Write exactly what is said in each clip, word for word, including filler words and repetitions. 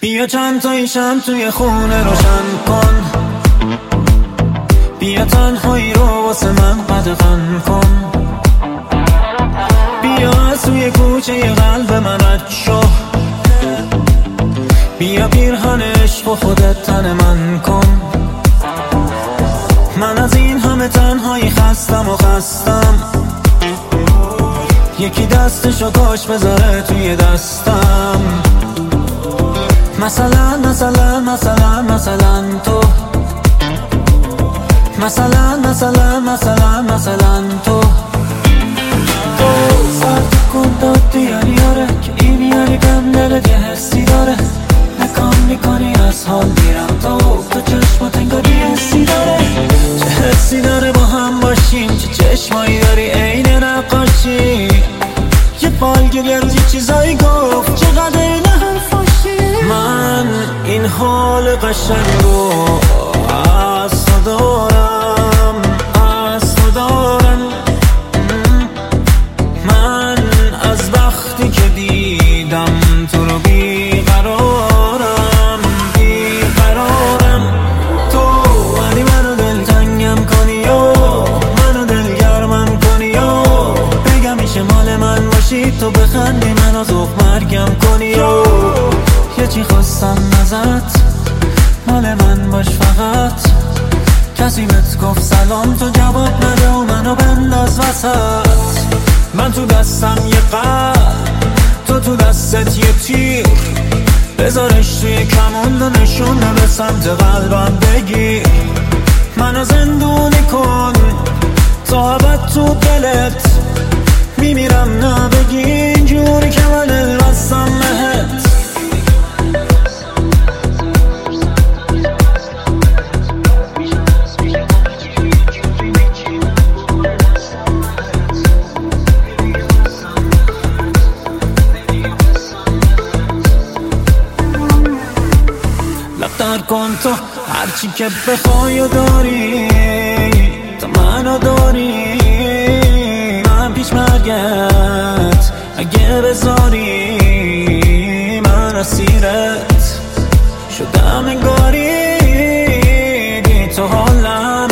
بیا چند تایی شم توی خونه روشن کن، بیا تنهایی رو واسه من قدغن کن، بیا از توی کوچه قلب من رد شو، بیا پیرهن عشق و خودت تن من کن. من از این همه تنهایی خستم و خستم، یکی دستشو کاش بذاره توی دستم. مثلا مثلا مثلا مثلا تو، مثلا مثلا مثلا مثلا تو تو سرد کن دادی یعنی آره که این یعنی گم دلت یه حسی داره، نکام میکنی از حال میرم تو تو چشمات انگار یه حسی داره. چه حسی داره با هم باشیم، چه چشمایی داری عین نقاشی، یه فالگیر یه روز یه چیزایی گفت چقدر این حرفاشی. من این حال قشنگ رو از تو دارم، از تو دارم. من از وقتی که دیدم تو رو بیقرارم، بیقرارم. تو ولی منو دلتنگم کنی و منو دلگرمم کنی و بگم میشه مال من باشی، تو بخندی منو ذوق مرگم کنی و یه چی خواستم ازت، مال من باش فقط. کسی بهت گفت سلام تو جواب نده و منو بنداز وسط. من تو دستم یه قلب، تو تو دستت یه تیر، بذارش توی کمون و نشونه به سمت قلبم بگیر. منو زندونی کن تا ابد تو دلت، میمیرم نبگی اینجوری که من البستم بهت. لفتر کن تو هرچی که بخوای و داری، تو منو داری. من پیش مرگت اگه بذاری، من اسیرت شدم انگاری. بی تو حالم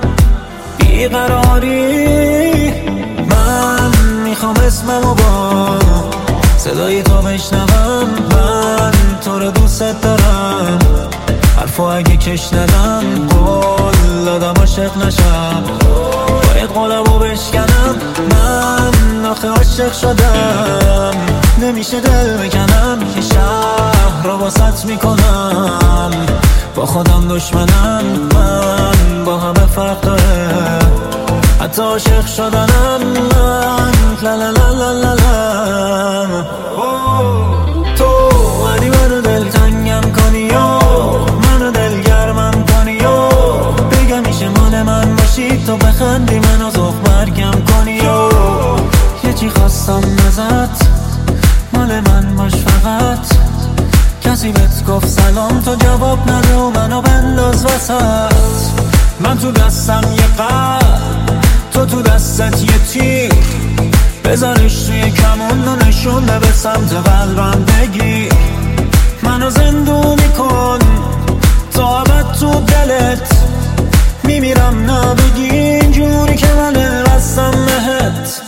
بیقراری. من میخوام اسممو با صدای تو بشنوم، من تو رو دوست دارم. حرفو اگه کش ندم قول دادم عاشق نشم، باید قولمو بشکنم. من آخه عاشق شدم، نمیشه دل بکنم. یه شهر رو واسط میکنم، با خودم دشمنم. من با همه فرق داره، حتی عاشق شدنم. من لا لا لا لا لا لا. تو ولی منو دلتنگم کنی و منو دلگرمم کنی و بگم میشه مال من باشی، تو بخندی منو ذوق مرگم کنی و یه چی خواستم ازت، مال من باش فقط. کسی بهت گفت سلام تو جواب نده و منو بنداز وسط. من تو دستم یه قلب، تو تو دستت یه تیر، بذارش توی کمون و نشونه به سمت قلبم بگیر. منو زندونی کن تا ابد تو دلت، میمیرم نبگی اینجوری که من البستم بهت.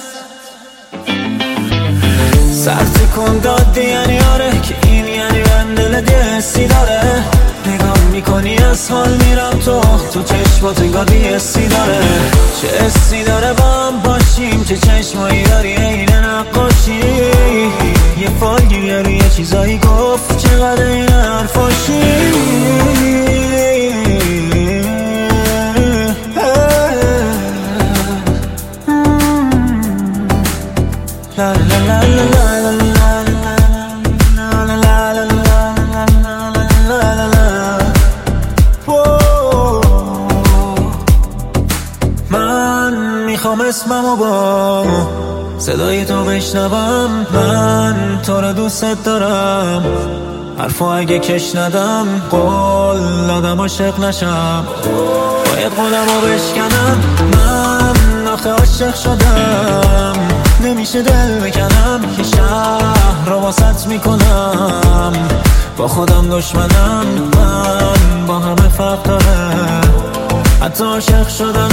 سرد کن دادی یعنی آره که این یعنی من دلت یه حسی داره، نگاه میکنی از حال میرم تو تو چشمات انگار یه حسی داره. چه حسی داره با هم باشیم، چه چشمایی داری عین نقاشی، یه فالگیر یه چیزایی گفت چقدر این حرفاشی. لا لا لا لا میخوام اسممو با صدای تو بشنوم، من تو رو دوست دارم. حرفو اگه کش ندم قول دادم عاشق نشم، باید قولمو بشکنم. من آخه عاشق شدم، نمیشه دل بکنم. یه شهر رو واسط میکنم، با خودم دشمنم، من با همه فرق داره. حتی عاشق شدم